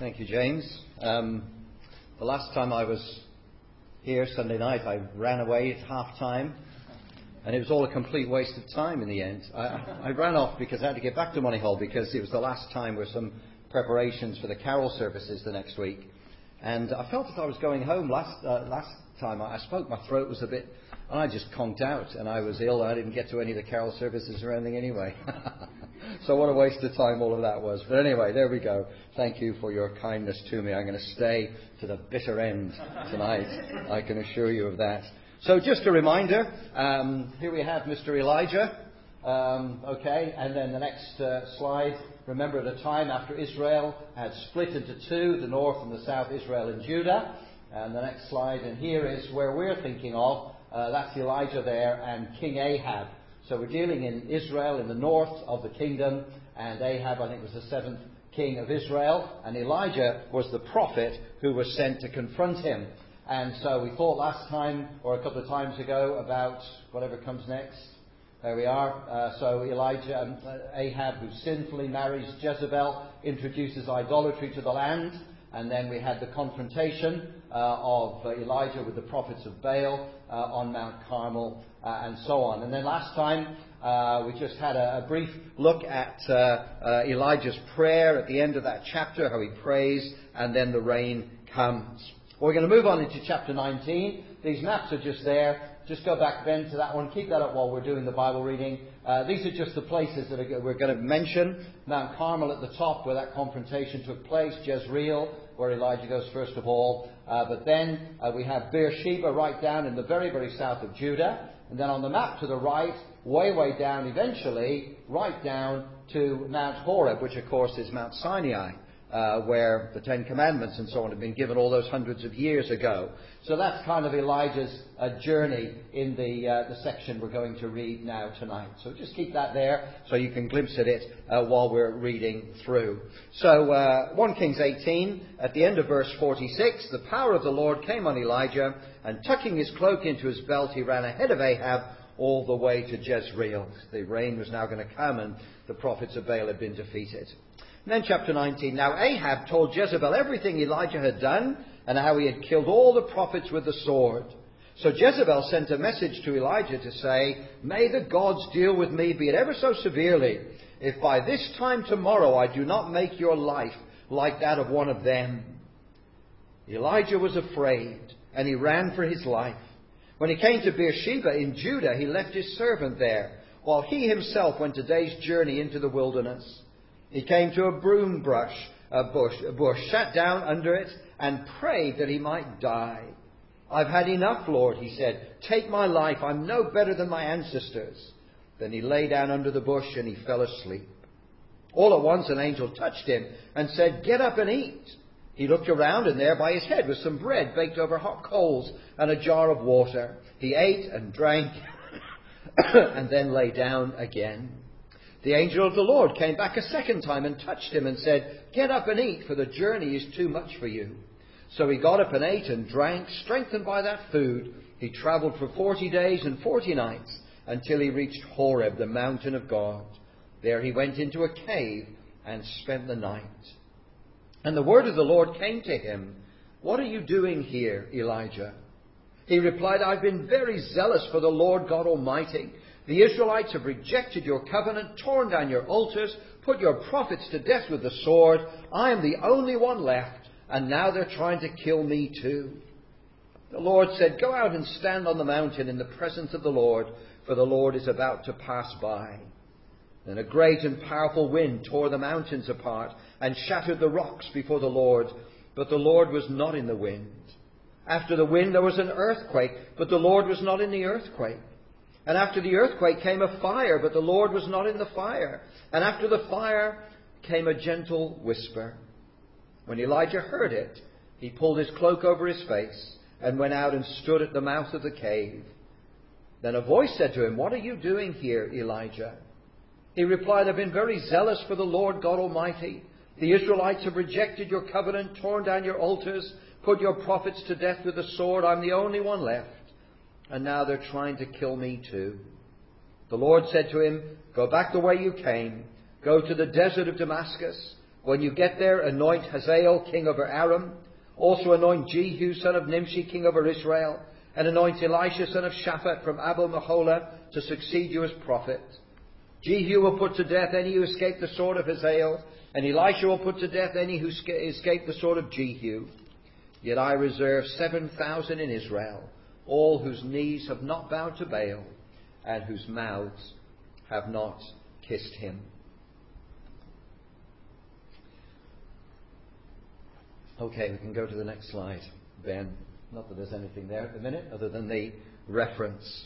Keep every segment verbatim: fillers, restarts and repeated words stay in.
Thank you, James. Um, the last time I was here, Sunday night, I ran away at half time, and it was all a complete waste of time in the end. I, I ran off because I had to get back to Moneyhall because it was the last time with some preparations for the carol services the next week. And I felt as I was going home last uh, last time. I, I spoke, my throat was a bit, and I just conked out, and I was ill. I didn't get to any of the carol services or anything anyway. So what a waste of time all of that was. But anyway, there we go. Thank you for your kindness to me. I'm going to stay to the bitter end tonight. I can assure you of that. So just a reminder, um, here we have Mister Elijah. Um, okay, and then the next uh, slide. Remember at a time after Israel had split into two, the north and the south, Israel and Judah. And the next slide, and here is where we're thinking of. Uh, that's Elijah there and King Ahab. So we're dealing in Israel in the north of the kingdom, and Ahab, I think, was the seventh king of Israel, and Elijah was the prophet who was sent to confront him. And so we thought last time, or a couple of times ago, about whatever comes next. There we are. Uh, so Elijah, um, Ahab, who sinfully marries Jezebel, introduces idolatry to the land. And then we had the confrontation uh, of uh, Elijah with the prophets of Baal uh, on Mount Carmel uh, and so on. And then last time uh, we just had a, a brief look at uh, uh, Elijah's prayer at the end of that chapter, how he prays, and then the rain comes. Well, we're going to move on into chapter nineteen. These maps are just there. Just go back, Ben, to that one. Keep that up while we're doing the Bible reading. Uh, these are just the places that are, we're going to mention. Mount Carmel at the top, where that confrontation took place. Jezreel, where Elijah goes first of all. Uh, but then uh, we have Beersheba right down in the very, very south of Judah. And then on the map to the right, way, way down, eventually, right down to Mount Horeb, which of course is Mount Sinai. Uh, where the Ten Commandments and so on have been given all those hundreds of years ago. So that's kind of Elijah's uh, journey in the uh, the section we're going to read now tonight. So just keep that there so you can glimpse at it uh, while we're reading through. So uh, First Kings eighteen, at the end of verse forty-six, the power of the Lord came on Elijah, and tucking his cloak into his belt, he ran ahead of Ahab all the way to Jezreel. The rain was now going to come, and the prophets of Baal had been defeated. And then chapter nineteen. Now Ahab told Jezebel everything Elijah had done and how he had killed all the prophets with the sword. So Jezebel sent a message to Elijah to say, "May the gods deal with me, be it ever so severely, if by this time tomorrow I do not make your life like that of one of them." Elijah was afraid, and he ran for his life. When he came to Beersheba in Judah, he left his servant there, while he himself went a day's journey into the wilderness. He came to a broom brush, a bush, a bush, sat down under it, and prayed that he might die. "I've had enough, Lord," he said. "Take my life. I'm no better than my ancestors." Then he lay down under the bush and he fell asleep. All at once an angel touched him and said, "Get up and eat." He looked around, and there by his head was some bread baked over hot coals and a jar of water. He ate and drank and then lay down again. The angel of the Lord came back a second time and touched him and said, "Get up and eat, for the journey is too much for you." So he got up and ate and drank. Strengthened by that food, he travelled for forty days and forty nights until he reached Horeb, the mountain of God. There he went into a cave and spent the night. And the word of the Lord came to him, "What are you doing here, Elijah?" He replied, "I've been very zealous for the Lord God Almighty. The Israelites have rejected your covenant, torn down your altars, put your prophets to death with the sword. I am the only one left, and now they're trying to kill me too." The Lord said, "Go out and stand on the mountain in the presence of the Lord, for the Lord is about to pass by." Then a great and powerful wind tore the mountains apart and shattered the rocks before the Lord, but the Lord was not in the wind. After the wind there was an earthquake, but the Lord was not in the earthquake. And after the earthquake came a fire, but the Lord was not in the fire. And after the fire came a gentle whisper. When Elijah heard it, he pulled his cloak over his face and went out and stood at the mouth of the cave. Then a voice said to him, "What are you doing here, Elijah?" He replied, "I've been very zealous for the Lord God Almighty. The Israelites have rejected your covenant, torn down your altars, put your prophets to death with the sword. I'm the only one left. And now they're trying to kill me too." The Lord said to him, "Go back the way you came. Go to the desert of Damascus. When you get there, anoint Hazael, king over Aram. Also anoint Jehu, son of Nimshi, king over Israel. And anoint Elisha, son of Shaphat, from Abel-Meholah, to succeed you as prophet. Jehu will put to death any who escape the sword of Hazael, and Elisha will put to death any who escape the sword of Jehu. Yet I reserve seven thousand in Israel, all whose knees have not bowed to Baal, and whose mouths have not kissed him. Okay, we can go to the next slide, Ben. Not that there's anything there at the minute, other than the reference.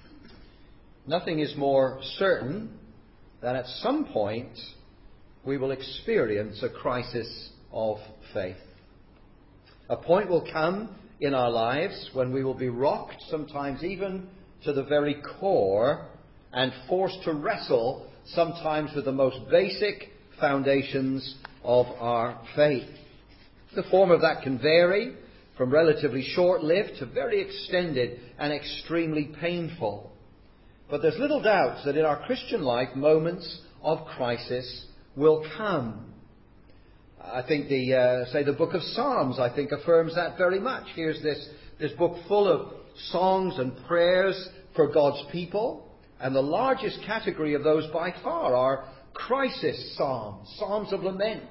Nothing is more certain than at some point we will experience a crisis of faith. A point will come in our lives when we will be rocked, sometimes even to the very core, and forced to wrestle sometimes with the most basic foundations of our faith. The form of that can vary from relatively short-lived to very extended and extremely painful. But there's little doubt that in our Christian life, moments of crisis will come. I think the, uh, say the book of Psalms, I think, affirms that very much. Here's this, this book full of songs and prayers for God's people. And the largest category of those by far are crisis psalms, psalms of lament,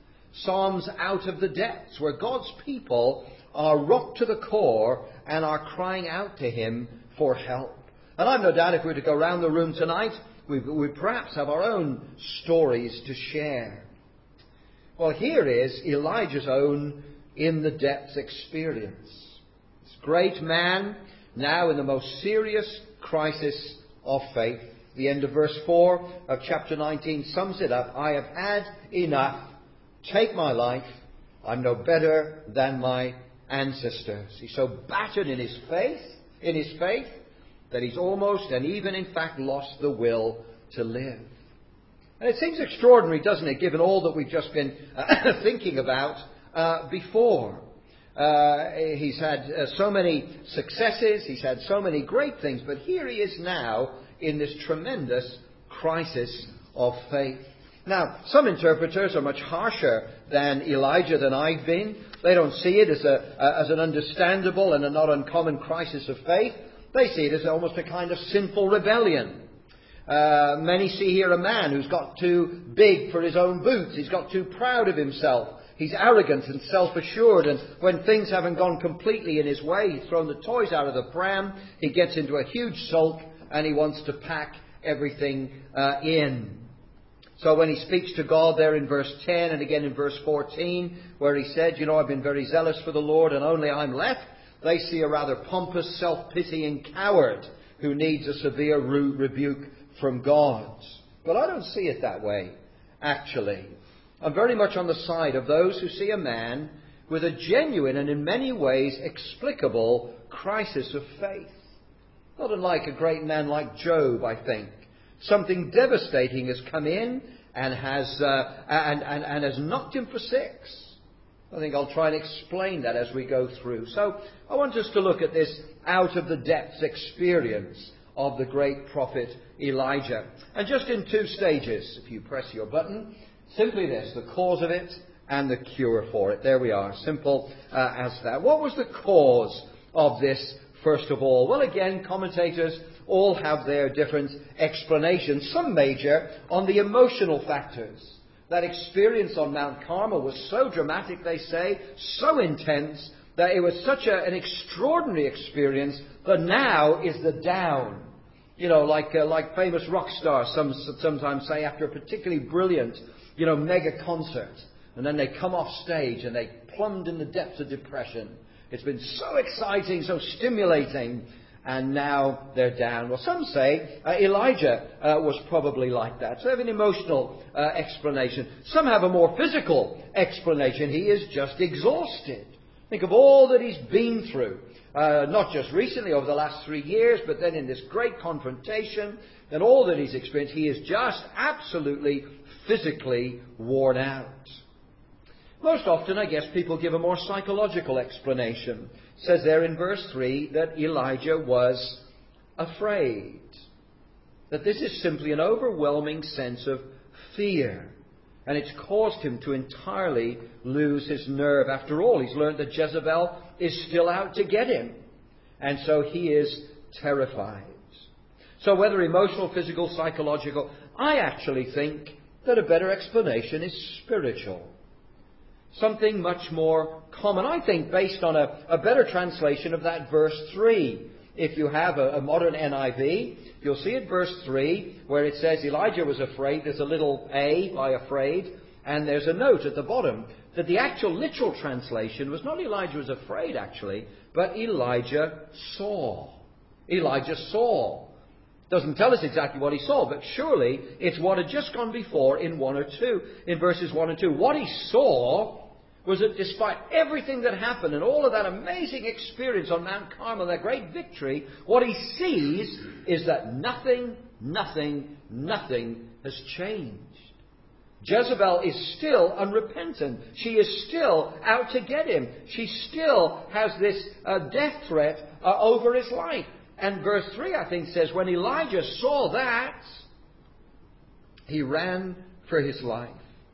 psalms out of the depths, where God's people are rocked to the core and are crying out to Him for help. And I've no doubt if we were to go around the room tonight, we would perhaps have our own stories to share. Well, here is Elijah's own in the depths experience. This great man, now in the most serious crisis of faith. The end of verse four of chapter nineteen sums it up. I have had enough. Take my life. I'm no better than my ancestors. He's so battered in his faith, in his faith, that he's almost and even in fact lost the will to live. And it seems extraordinary, doesn't it, given all that we've just been uh, thinking about uh, before. Uh, he's had uh, so many successes, he's had so many great things, but here he is now in this tremendous crisis of faith. Now, some interpreters are much harsher than Elijah than I've been. They don't see it as, a, uh, as an understandable and a not uncommon crisis of faith. They see it as almost a kind of sinful rebellion. Uh, many see here a man who's got too big for his own boots. He's got too proud of himself. He's arrogant and self-assured, and when things haven't gone completely in his way, he's thrown the toys out of the pram, he gets into a huge sulk, and he wants to pack everything uh, in. So when he speaks to God there in verse ten and again in verse fourteen, where he said, you know, I've been very zealous for the Lord and only I'm left, they see a rather pompous, self-pitying coward who needs a severe rebuke from God. But I don't see it that way, actually. I'm very much on the side of those who see a man with a genuine and in many ways explicable crisis of faith. Not unlike a great man like Job, I think. Something devastating has come in and has uh, and, and, and has knocked him for six. I think I'll try and explain that as we go through. So I want us to look at this out of the depths experience of the great prophet Elijah. And just in two stages, if you press your button, simply this, the cause of it and the cure for it. There we are, simple uh, as that. What was the cause of this, first of all? Well, again, commentators all have their different explanations. Some major on the emotional factors. That experience on Mount Carmel was so dramatic, they say, so intense, that it was such a, an extraordinary experience that now is the down. You know, like uh, like famous rock stars some, sometimes say after a particularly brilliant, you know, mega concert. And then they come off stage and they plumbed in the depths of depression. It's been so exciting, so stimulating, and now they're down. Well, some say uh, Elijah uh, was probably like that. So they have an emotional uh, explanation. Some have a more physical explanation. He is just exhausted. Think of all that he's been through. Uh, not just recently, over the last three years, but then in this great confrontation and all that he's experienced, he is just absolutely physically worn out. Most often, I guess, people give a more psychological explanation. It says there in verse three that Elijah was afraid. That this is simply an overwhelming sense of fear. And it's caused him to entirely lose his nerve. After all, he's learned that Jezebel is still out to get him. And so he is terrified. So whether emotional, physical, psychological, I actually think that a better explanation is spiritual. Something much more common, I think, based on a, a better translation of that verse three. If you have a, a modern N I V, you'll see at verse three where it says Elijah was afraid. There's a little A by afraid, and there's a note at the bottom that the actual literal translation was not Elijah was afraid, actually, but Elijah saw. Elijah saw. Doesn't tell us exactly what he saw, but surely it's what had just gone before in one or two, in verses one and two. What he saw was that despite everything that happened and all of that amazing experience on Mount Carmel, that great victory, what he sees is that nothing, nothing, nothing has changed. Jezebel is still unrepentant. She is still out to get him. She still has this uh, death threat uh, over his life. And verse three, I think, says, when Elijah saw that, he ran for his life.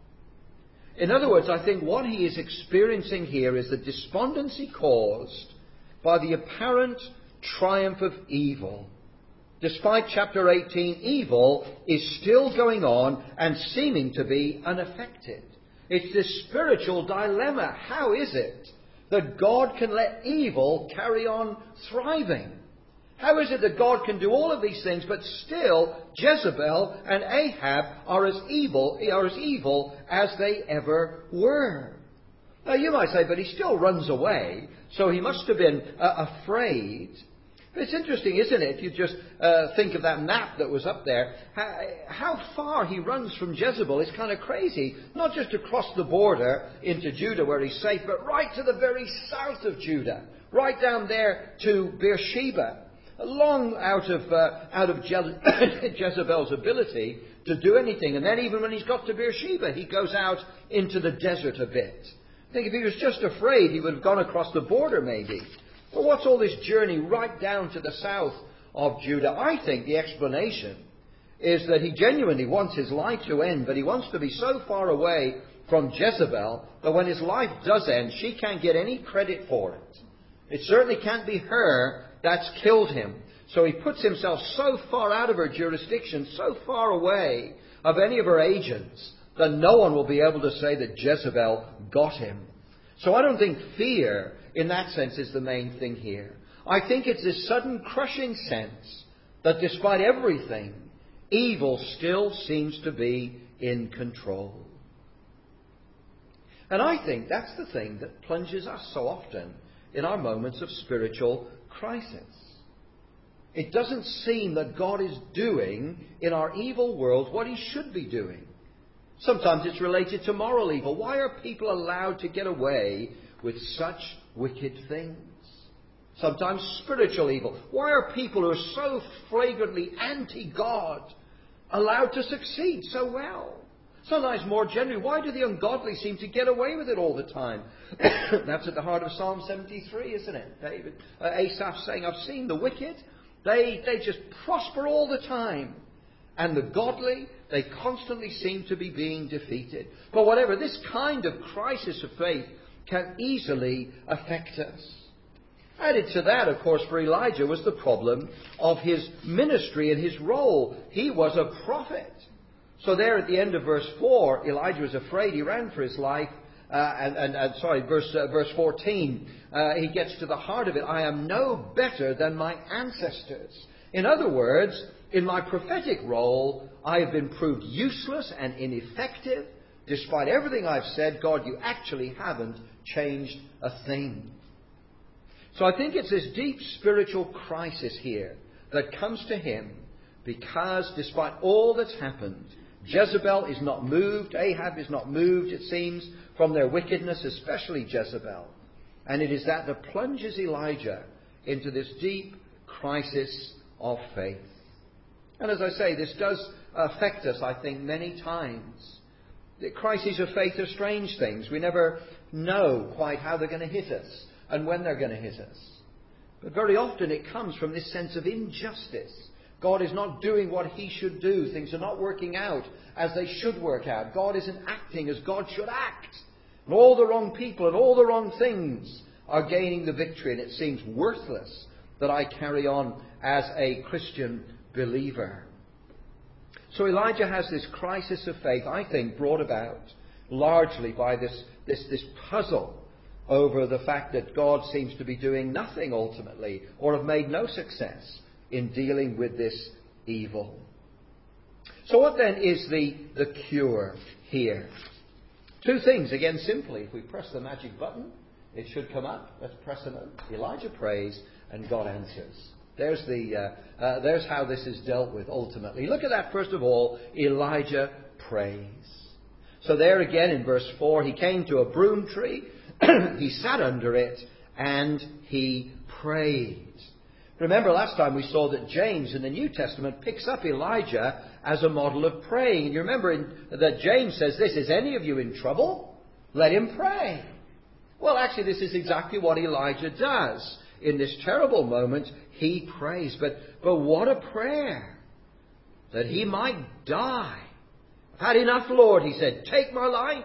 In other words, I think what he is experiencing here is the despondency caused by the apparent triumph of evil. Despite chapter eighteen, evil is still going on and seeming to be unaffected. It's this spiritual dilemma. How is it that God can let evil carry on thriving? How is it that God can do all of these things, but still Jezebel and Ahab are as evil, are as evil as they ever were? Now you might say, but he still runs away, so he must have been uh, afraid. But it's interesting, isn't it, if you just uh, think of that map that was up there, how, how far he runs from Jezebel is kind of crazy. Not just across the border into Judah where he's safe, but right to the very south of Judah, right down there to Beersheba. Long out of uh, out of Je- Jezebel's ability to do anything. And then even when he's got to Beersheba, he goes out into the desert a bit. I think if he was just afraid, he would have gone across the border maybe. But what's all this journey right down to the south of Judah? I think the explanation is that he genuinely wants his life to end, but he wants to be so far away from Jezebel that when his life does end, she can't get any credit for it. It certainly can't be her that's killed him. So he puts himself so far out of her jurisdiction, so far away of any of her agents, that no one will be able to say that Jezebel got him. So I don't think fear, in that sense, is the main thing here. I think it's this sudden crushing sense that despite everything, evil still seems to be in control. And I think that's the thing that plunges us so often in our moments of spiritual crisis. It doesn't seem that God is doing in our evil world what he should be doing. Sometimes it's related to moral evil. Why are people allowed to get away with such wicked things? Sometimes spiritual evil. Why are people who are so flagrantly anti-God allowed to succeed so well? Sometimes more generally, why do the ungodly seem to get away with it all the time? That's at the heart of Psalm seventy-three, isn't it? David, uh, Asaph saying, I've seen the wicked. They, they just prosper all the time. And the godly, they constantly seem to be being defeated. But whatever, this kind of crisis of faith can easily affect us. Added to that, of course, for Elijah was the problem of his ministry and his role. He was a prophet. So there at the end of verse four, Elijah was afraid. He ran for his life. Uh, and, and, and sorry, verse uh, verse fourteen, uh, he gets to the heart of it. I am no better than my ancestors. In other words, in my prophetic role, I have been proved useless and ineffective. Despite everything I've said, God, you actually haven't changed a thing. So I think it's this deep spiritual crisis here that comes to him because despite all that's happened, Jezebel is not moved, Ahab is not moved, it seems, from their wickedness, especially Jezebel. And it is that that plunges Elijah into this deep crisis of faith. And as I say, this does affect us, I think, many times. The crises of faith are strange things. We never know quite how they're going to hit us and when they're going to hit us. But very often it comes from this sense of injustice God is not doing what he should do. Things are not working out as they should work out. God isn't acting as God should act. And all the wrong people and all the wrong things are gaining the victory. And it seems worthless that I carry on as a Christian believer. So Elijah has this crisis of faith, I think, brought about largely by this, this, this puzzle over the fact that God seems to be doing nothing ultimately, or have made no success in dealing with this evil. So what then is the, the cure here? Two things, again simply. If we press the magic button, it should come up. Let's press it. Elijah prays and God answers. There's, the, uh, uh, there's how this is dealt with ultimately. Look at that first of all. Elijah prays. So there again in verse four, he came to a broom tree, he sat under it, and he prayed. Remember last time we saw that James in the New Testament picks up Elijah as a model of praying. And you remember in, that James says this, is any of you in trouble? Let him pray. Well, actually this is exactly what Elijah does. In this terrible moment, he prays. But, but what a prayer! That he might die. I've had enough, Lord, he said. Take my life.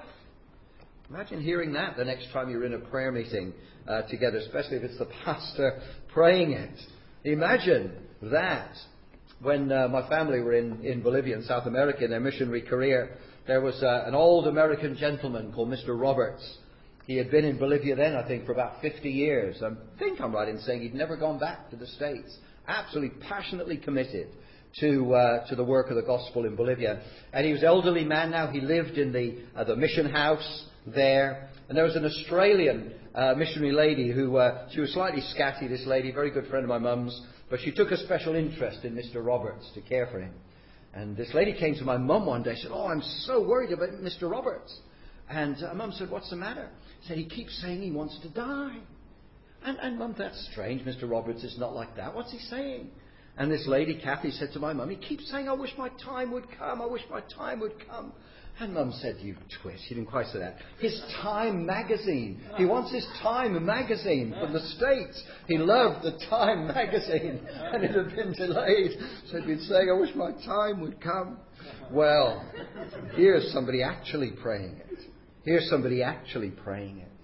Imagine hearing that the next time you're in a prayer meeting uh, together, especially if it's the pastor praying it. Imagine that. When uh, my family were in, in Bolivia and South America in their missionary career, there was uh, an old American gentleman called Mister Roberts. He had been in Bolivia then, I think, for about fifty years. I think I'm right in saying he'd never gone back to the States. Absolutely passionately committed to uh, to the work of the gospel in Bolivia. And he was an elderly man now. He lived in the uh, the mission house there. And there was an Australian uh, missionary lady who, uh, she was slightly scatty, this lady, very good friend of my mum's. But she took a special interest in Mister Roberts to care for him. And this lady came to my mum one day and said, oh, I'm so worried about Mister Roberts. And uh, Mum said, what's the matter? He said, he keeps saying he wants to die. And, and Mum, that's strange. Mister Roberts is not like that. What's he saying? And this lady, Kathy, said to my mum, he keeps saying, I wish my time would come. I wish my time would come. And Mum said, you twist. She didn't quite say that. His Time magazine. He wants his Time magazine from the States. He loved the Time magazine. And it had been delayed. So he'd been saying, I wish my time would come. Well, here's somebody actually praying it. Here's somebody actually praying it.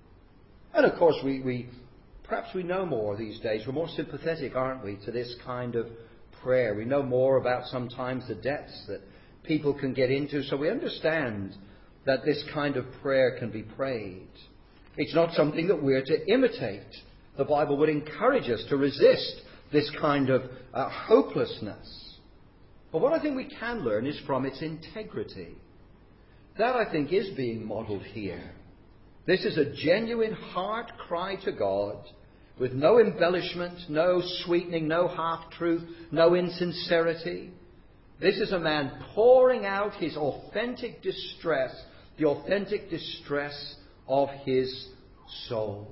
And of course, we, we perhaps we know more these days. We're more sympathetic, aren't we, to this kind of prayer. We know more about sometimes the depths that people can get into. So we understand that this kind of prayer can be prayed. It's not something that we're to imitate. The Bible would encourage us to resist this kind of uh, hopelessness. But what I think we can learn is from its integrity. That, I think, is being modelled here. This is a genuine heart cry to God with no embellishment, no sweetening, no half-truth, no insincerity. This is a man pouring out his authentic distress, the authentic distress of his soul.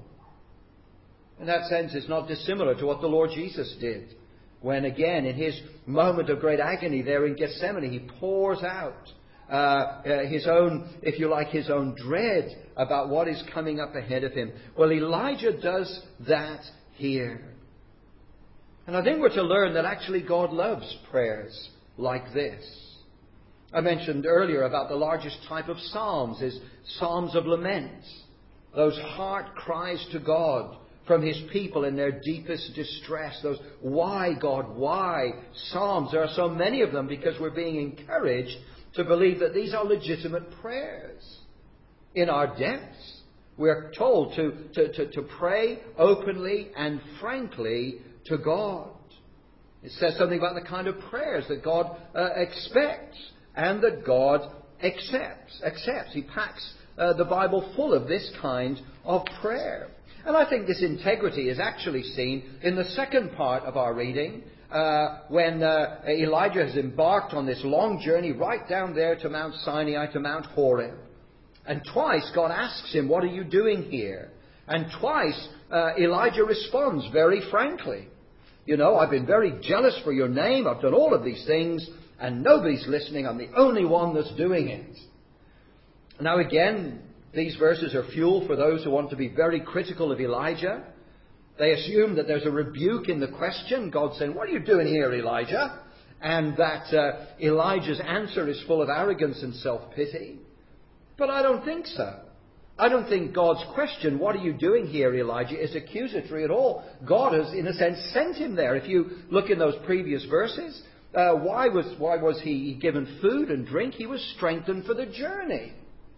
In that sense, it's not dissimilar to what the Lord Jesus did when, again, in his moment of great agony there in Gethsemane, he pours out uh, uh, his own, if you like, his own dread about what is coming up ahead of him. Well, Elijah does that here. And I think we're to learn that actually God loves prayers like this. I mentioned earlier about the largest type of psalms is psalms of lament. Those heart cries to God from his people in their deepest distress. Those why God, why psalms. There are so many of them because we're being encouraged to believe that these are legitimate prayers. In our depths, we're told to, to, to, to pray openly and frankly to God. It says something about the kind of prayers that God uh, expects and that God accepts. accepts. He packs uh, the Bible full of this kind of prayer. And I think this integrity is actually seen in the second part of our reading uh, when uh, Elijah has embarked on this long journey right down there to Mount Sinai, to Mount Horeb. And twice God asks him, what are you doing here? And twice uh, Elijah responds very frankly. You know, I've been very jealous for your name. I've done all of these things and nobody's listening. I'm the only one that's doing it. Now again, these verses are fuel for those who want to be very critical of Elijah. They assume that there's a rebuke in the question. God saying, what are you doing here, Elijah? And that uh, Elijah's answer is full of arrogance and self-pity. But I don't think so. I don't think God's question, what are you doing here, Elijah, is accusatory at all. God has, in a sense, sent him there. If you look in those previous verses, uh, why was why was he given food and drink? He was strengthened for the journey.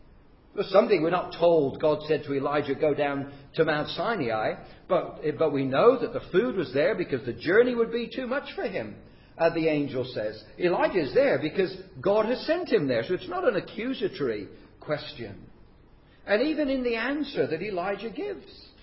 It was something we're not told. God said to Elijah, go down to Mount Sinai. But, but we know that the food was there because the journey would be too much for him. Uh, the angel says. Elijah is there because God has sent him there. So it's not an accusatory question. And even in the answer that Elijah gives,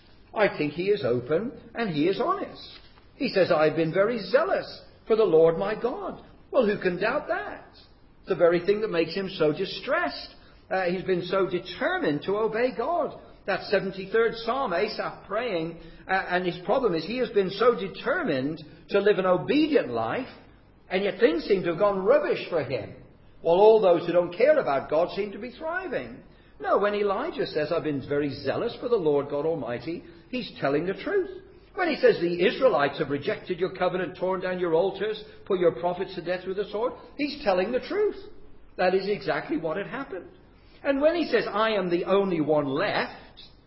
I think he is open and he is honest. He says, I've been very zealous for the Lord my God. Well, who can doubt that? It's the very thing that makes him so distressed. Uh, he's been so determined to obey God. That seventy-third Psalm, Asaph praying, uh, and his problem is he has been so determined to live an obedient life, and yet things seem to have gone rubbish for him, while all those who don't care about God seem to be thriving. No, when Elijah says, I've been very zealous for the Lord God Almighty, he's telling the truth. When he says the Israelites have rejected your covenant, torn down your altars, put your prophets to death with the sword, he's telling the truth. That is exactly what had happened. And when he says, I am the only one left,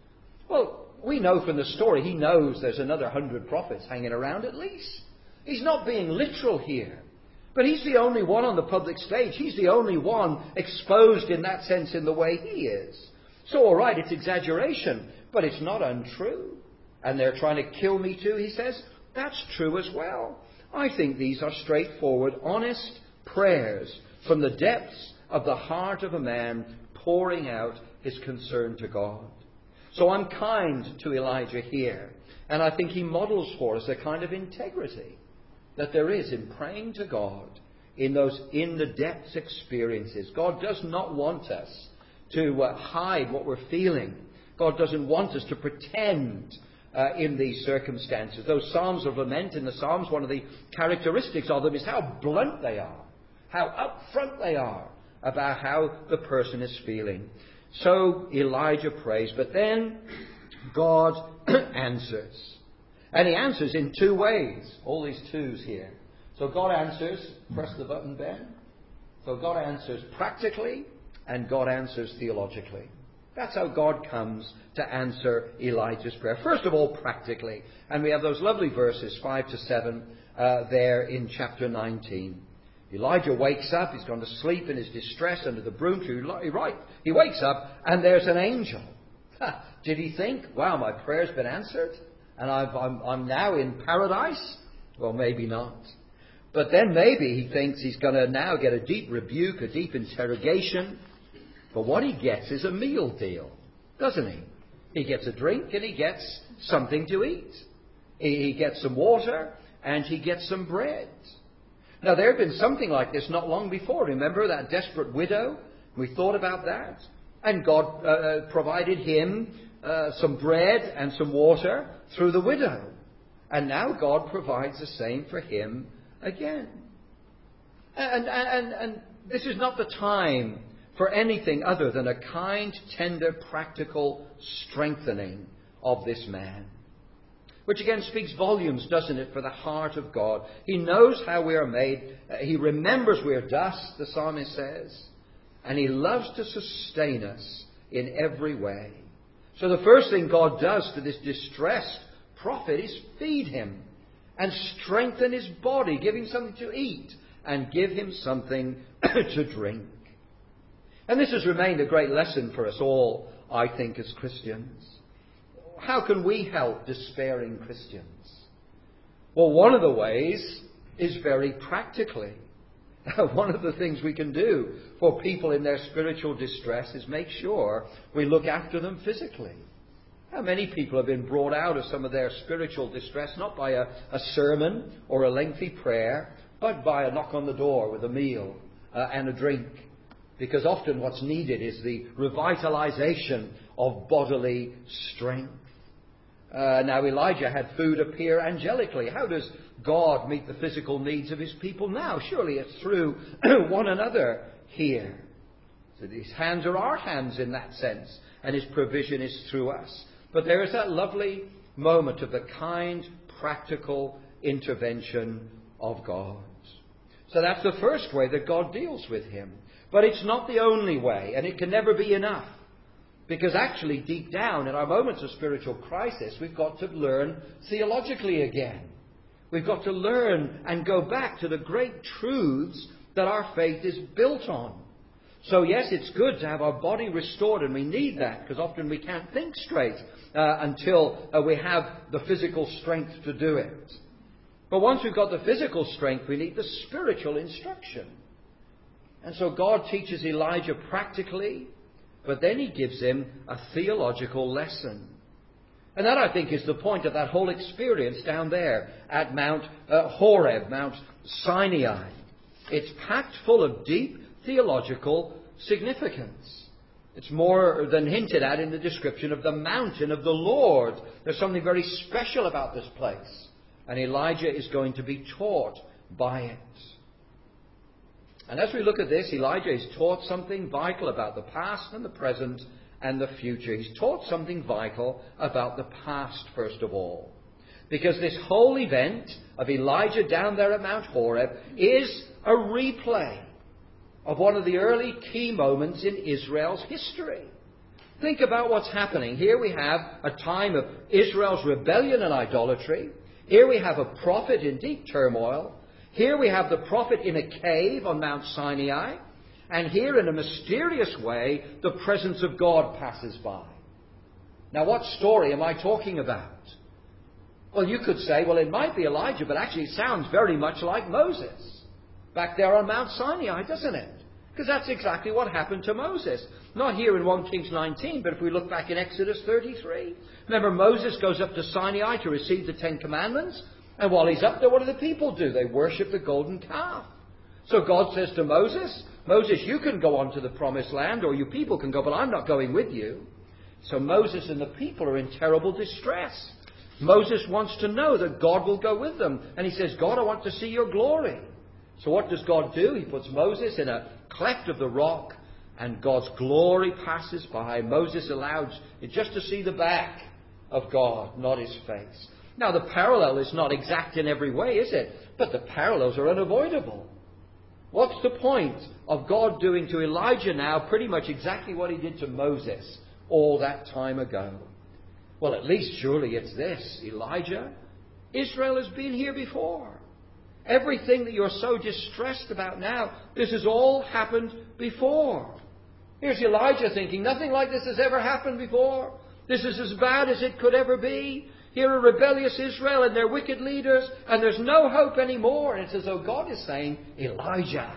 well, we know from the story, he knows there's another hundred prophets hanging around at least. He's not being literal here. But he's the only one on the public stage. He's the only one exposed in that sense in the way he is. So, all right, it's exaggeration, but it's not untrue. And they're trying to kill me too, he says. That's true as well. I think these are straightforward, honest prayers from the depths of the heart of a man pouring out his concern to God. So I'm kind to Elijah here. And I think he models for us a kind of integrity that there is in praying to God in those in the depths experiences. God does not want us to uh, hide what we're feeling. God doesn't want us to pretend uh, in these circumstances. Those Psalms of Lament in the Psalms, one of the characteristics of them is how blunt they are, how upfront they are about how the person is feeling. So Elijah prays, but then God answers. And he answers in two ways. All these twos here. So God answers, press the button, Ben. So God answers practically and God answers theologically. That's how God comes to answer Elijah's prayer. First of all, practically. And we have those lovely verses, five to seven, uh, there in chapter nineteen. Elijah wakes up, he's gone to sleep in his distress under the broom tree. Right, he wakes up and there's an angel. Did he think, wow, my prayer's been answered? And I've, I'm, I'm now in paradise? Well, maybe not. But then maybe he thinks he's going to now get a deep rebuke, a deep interrogation. But what he gets is a meal deal, doesn't he? He gets a drink and he gets something to eat. He, he gets some water and he gets some bread. Now, there had been something like this not long before. Remember that desperate widow? We thought about that. And God uh, provided him uh, some bread and some water through the widow. And now God provides the same for him again. And, and, and this is not the time for anything other than a kind, tender, practical strengthening of this man. Which again speaks volumes, doesn't it, for the heart of God. He knows how we are made. He remembers we are dust, the psalmist says. And he loves to sustain us in every way. So the first thing God does to this distressed prophet is feed him and strengthen his body, give him something to eat and give him something to drink. And this has remained a great lesson for us all, I think, as Christians. How can we help despairing Christians? Well, one of the ways is very practically. One of the things we can do for people in their spiritual distress is make sure we look after them physically. How many people have been brought out of some of their spiritual distress, not by a, a sermon or a lengthy prayer, but by a knock on the door with a meal uh, and a drink. Because often what's needed is the revitalization of bodily strength. Uh, now Elijah had food appear angelically. How does God meet the physical needs of his people now? Surely it's through one another here. So his hands are our hands in that sense, and his provision is through us. But there is that lovely moment of the kind, practical intervention of God. So that's the first way that God deals with him. But it's not the only way, and it can never be enough. Because actually, deep down, in our moments of spiritual crisis, we've got to learn theologically again. We've got to learn and go back to the great truths that our faith is built on. So yes, it's good to have our body restored, and we need that, because often we can't think straight uh, until uh, we have the physical strength to do it. But once we've got the physical strength, we need the spiritual instruction. And so God teaches Elijah practically, but then he gives him a theological lesson. And that, I think, is the point of that whole experience down there at Mount uh, Horeb, Mount Sinai. It's packed full of deep theological significance. It's more than hinted at in the description of the mountain of the Lord. There's something very special about this place. And Elijah is going to be taught by it. And as we look at this, Elijah is taught something vital about the past and the present and the future. He's taught something vital about the past, first of all. Because this whole event of Elijah down there at Mount Horeb is a replay of one of the early key moments in Israel's history. Think about what's happening. Here we have a time of Israel's rebellion and idolatry. Here we have a prophet in deep turmoil. Here we have the prophet in a cave on Mount Sinai. And here, in a mysterious way, the presence of God passes by. Now, what story am I talking about? Well, you could say, well, it might be Elijah, but actually it sounds very much like Moses back there on Mount Sinai, doesn't it? Because that's exactly what happened to Moses. Not here in First Kings nineteen, but if we look back in Exodus thirty-three. Remember, Moses goes up to Sinai to receive the Ten Commandments. And while he's up there, what do the people do? They worship the golden calf. So God says to Moses, Moses, you can go on to the promised land, or you people can go, but I'm not going with you. So Moses and the people are in terrible distress. Moses wants to know that God will go with them. And he says, God, I want to see your glory. So what does God do? He puts Moses in a cleft of the rock, and God's glory passes by. Moses allows it just to see the back of God, not his face. Now, the parallel is not exact in every way, is it? But the parallels are unavoidable. What's the point of God doing to Elijah now pretty much exactly what he did to Moses all that time ago? Well, at least surely it's this. Elijah, Israel has been here before. Everything that you're so distressed about now, this has all happened before. Here's Elijah thinking, nothing like this has ever happened before. This is as bad as it could ever be. Here are rebellious Israel and their wicked leaders, and there's no hope anymore. And it's as though God is saying, Elijah,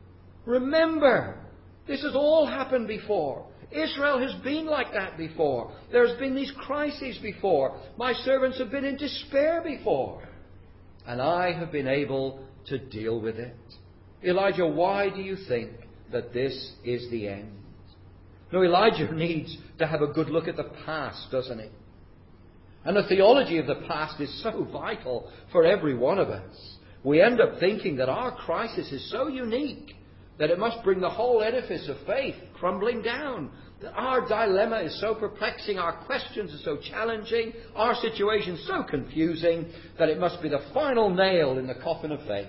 remember, this has all happened before. Israel has been like that before. There's been these crises before. My servants have been in despair before. And I have been able to deal with it. Elijah, why do you think that this is the end? No, Elijah needs to have a good look at the past, doesn't he? And the theology of the past is so vital for every one of us. We end up thinking that our crisis is so unique that it must bring the whole edifice of faith crumbling down. That our dilemma is so perplexing, our questions are so challenging, our situation so confusing, that it must be the final nail in the coffin of faith.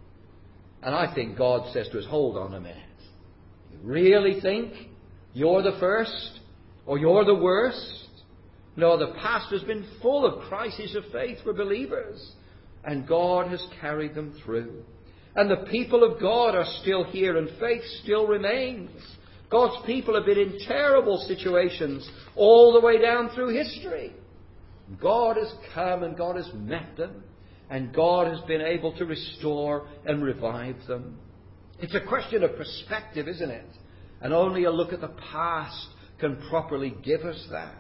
And I think God says to us, hold on a minute. You really think you're the first or you're the worst? No, the past has been full of crises of faith for believers, and God has carried them through. And the people of God are still here, and faith still remains. God's people have been in terrible situations all the way down through history. God has come and God has met them, and God has been able to restore and revive them. It's a question of perspective, isn't it? And only a look at the past can properly give us that.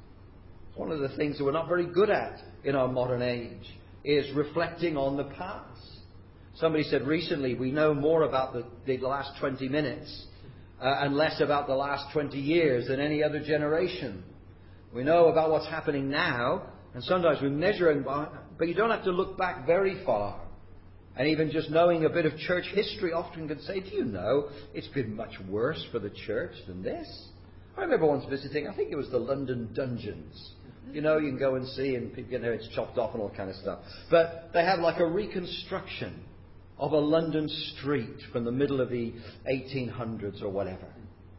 One of the things that we're not very good at in our modern age is reflecting on the past. Somebody said recently, we know more about the, the last twenty minutes uh, and less about the last twenty years than any other generation. We know about what's happening now, and sometimes we're measuring by, but you don't have to look back very far. And even just knowing a bit of church history often can say, do you know, it's been much worse for the church than this? I remember once visiting, I think it was the London Dungeons. You know, you can go and see, and people get their heads chopped off and all kind of stuff. But they have like a reconstruction of a London street from the middle of the eighteen hundreds or whatever.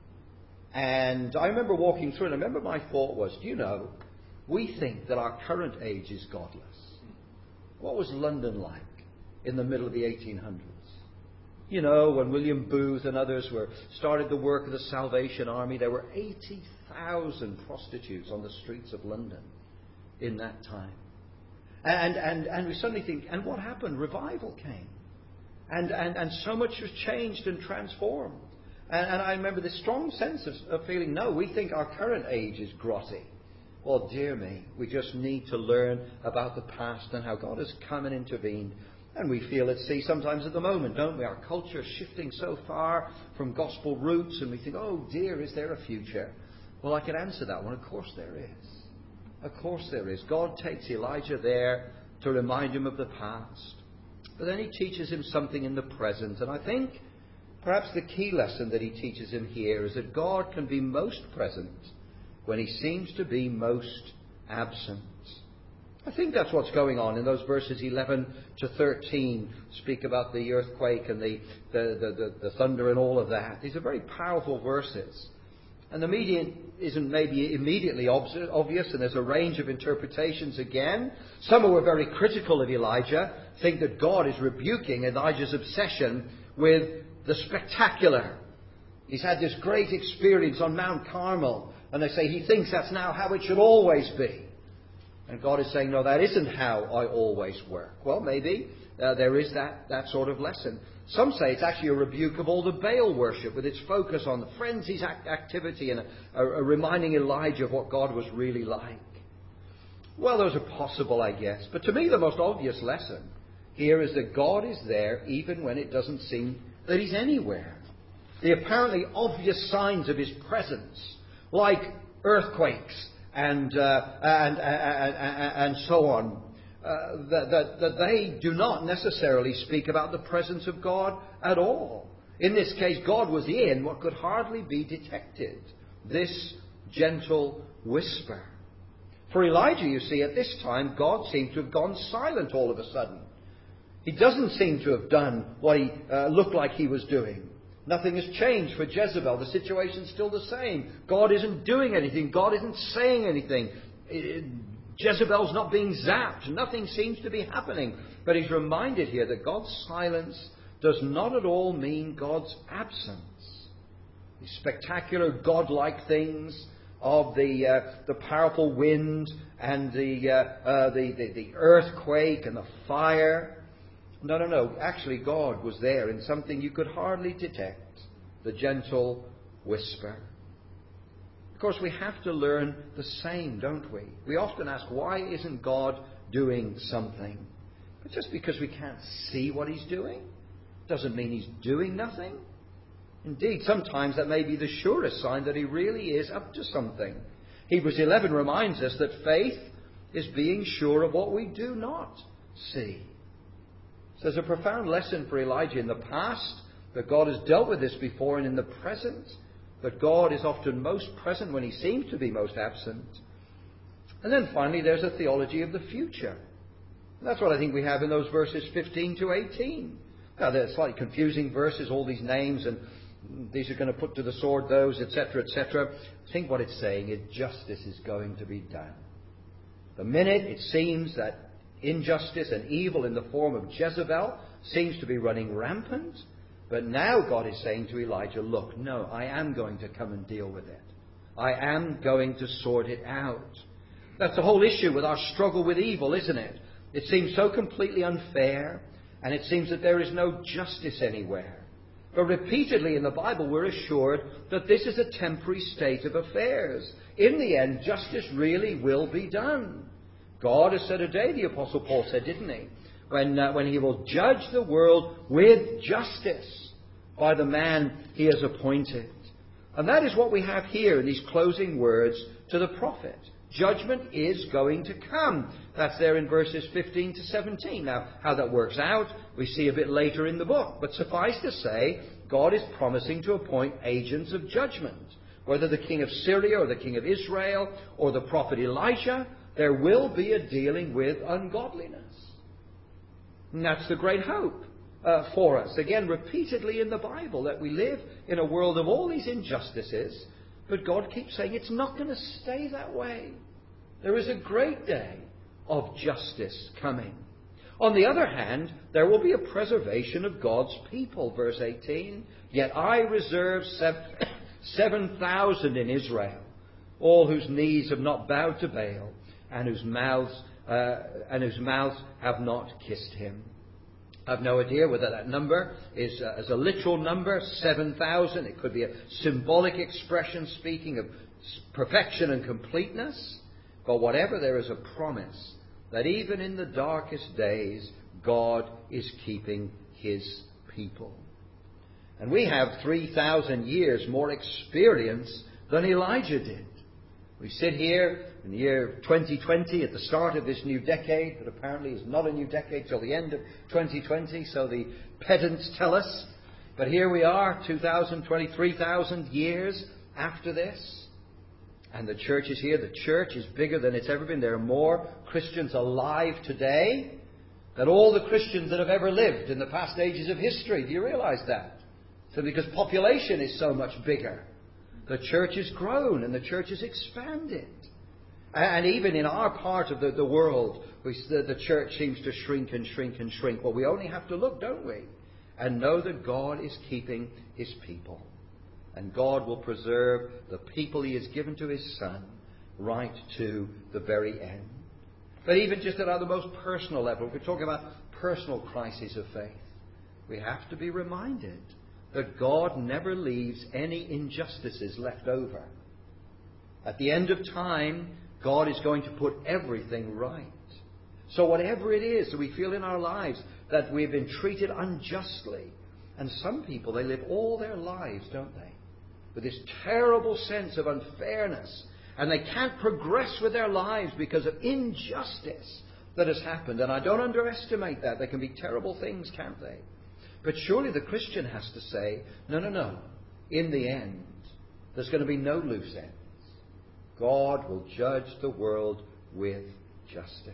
And I remember walking through, and I remember my thought was, do you know, we think that our current age is godless. What was London like in the middle of the eighteen hundreds? You know, when William Booth and others were started the work of the Salvation Army, there were eighty thousand prostitutes on the streets of London in that time. And and and we suddenly think, and what happened? Revival came. And and, and so much was changed and transformed. And, and I remember this strong sense of, of feeling, no, we think our current age is grotty. Well, dear me, we just need to learn about the past and how God has come and intervened. And we feel at sea sometimes at the moment, don't we? Our culture is shifting so far from gospel roots, and we think, oh dear, is there a future? Well, I can answer that one. Of course there is. Of course there is. God takes Elijah there to remind him of the past. But then he teaches him something in the present. And I think perhaps the key lesson that he teaches him here is that God can be most present when he seems to be most absent. I think that's what's going on in those verses eleven to thirteen. Speak about the earthquake and the, the, the, the, the thunder and all of that. These are very powerful verses. And the meaning isn't maybe immediately obvious, and there's a range of interpretations again. Some who are very critical of Elijah think that God is rebuking Elijah's obsession with the spectacular. He's had this great experience on Mount Carmel, and they say he thinks that's now how it should always be. And God is saying, no, that isn't how I always work. Well, maybe uh, there is that, that sort of lesson. Some say it's actually a rebuke of all the Baal worship with its focus on the frenzied activity and a, a, a reminding Elijah of what God was really like. Well, those are possible, I guess. But to me, the most obvious lesson here is that God is there even when it doesn't seem that he's anywhere. The apparently obvious signs of his presence, like earthquakes and uh, and, and, and, and so on, uh, that, that, that they do not necessarily speak about the presence of God at all. In this case, God was in what could hardly be detected, this gentle whisper. For Elijah, you see, at this time, God seemed to have gone silent all of a sudden. He doesn't seem to have done what he uh, looked like he was doing. Nothing has changed for Jezebel. The situation's still the same. God isn't doing anything. God isn't saying anything. It, Jezebel's not being zapped. Nothing seems to be happening. But he's reminded here that God's silence does not at all mean God's absence. The spectacular godlike things of the uh, the powerful wind and the, uh, uh, the, the the earthquake and the fire. No, no, no. Actually, God was there in something you could hardly detect. The gentle whisper. Of course, we have to learn the same, don't we? We often ask, why isn't God doing something? But just because we can't see what he's doing doesn't mean he's doing nothing. Indeed, sometimes that may be the surest sign that he really is up to something. Hebrews eleven reminds us that faith is being sure of what we do not see. So there's a profound lesson for Elijah in the past, that God has dealt with this before, and in the present, that God is often most present when he seems to be most absent. And then finally, there's a theology of the future. And that's what I think we have in those verses fifteen to eighteen. Now, they're slightly confusing verses, all these names, and these are going to put to the sword those, et cetera, et cetera. I think what it's saying is justice is going to be done. The minute it seems that injustice and evil in the form of Jezebel seems to be running rampant, but now God is saying to Elijah, look, no, I am going to come and deal with it. I am going to sort it out. That's the whole issue with our struggle with evil, isn't it? It seems so completely unfair, and it seems that there is no justice anywhere. But repeatedly in the Bible we're assured that this is a temporary state of affairs. In the end, justice really will be done. God has said a day, the Apostle Paul said, didn't he? When, uh, when he will judge the world with justice by the man he has appointed. And that is what we have here in these closing words to the prophet. Judgment is going to come. That's there in verses fifteen to seventeen. Now, how that works out, we see a bit later in the book. But suffice to say, God is promising to appoint agents of judgment. Whether the king of Syria or the king of Israel or the prophet Elijah, there will be a dealing with ungodliness. And that's the great hope uh, for us. Again, repeatedly in the Bible, that we live in a world of all these injustices, but God keeps saying it's not going to stay that way. There is a great day of justice coming. On the other hand, there will be a preservation of God's people. Verse eighteen, yet I reserve seven thousand in Israel, all whose knees have not bowed to Baal, and whose mouths uh, and whose mouths have not kissed him. I have no idea whether that number is uh, as a literal number, seven thousand. It could be a symbolic expression speaking of perfection and completeness. But whatever, there is a promise that even in the darkest days, God is keeping his people. And we have three thousand years more experience than Elijah did. We sit here in the year twenty twenty at the start of this new decade, that apparently is not a new decade till the end of twenty twenty, so the pedants tell us. But here we are, two thousand, twenty-three thousand years after this. And the church is here. The church is bigger than it's ever been. There are more Christians alive today than all the Christians that have ever lived in the past ages of history. Do you realize that? So because population is so much bigger, the church has grown and the church has expanded. And even in our part of the, the world, we, the, the church seems to shrink and shrink and shrink. Well, we only have to look, don't we? And know that God is keeping his people. And God will preserve the people he has given to his Son right to the very end. But even just at the most personal level, if we're talking about personal crises of faith, we have to be reminded that God never leaves any injustices left over. At the end of time, God is going to put everything right. So whatever it is that we feel in our lives that we've been treated unjustly, and some people, they live all their lives, don't they, with this terrible sense of unfairness, and they can't progress with their lives because of injustice that has happened. And I don't underestimate that. There can be terrible things, can't they? But surely the Christian has to say, no, no, no. In the end, there's going to be no loose ends. God will judge the world with justice.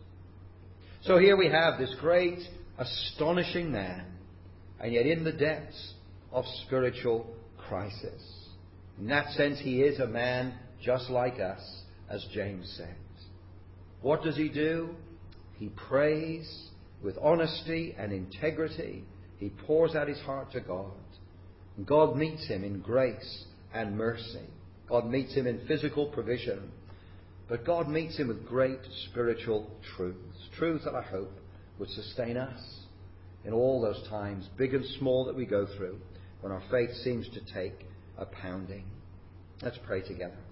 So here we have this great, astonishing man, and yet in the depths of spiritual crisis. In that sense, he is a man just like us, as James says. What does he do? He prays with honesty and integrity. He pours out his heart to God. And God meets him in grace and mercy. God meets him in physical provision. But God meets him with great spiritual truths. Truths that I hope would sustain us in all those times, big and small, that we go through when our faith seems to take a pounding. Let's pray together.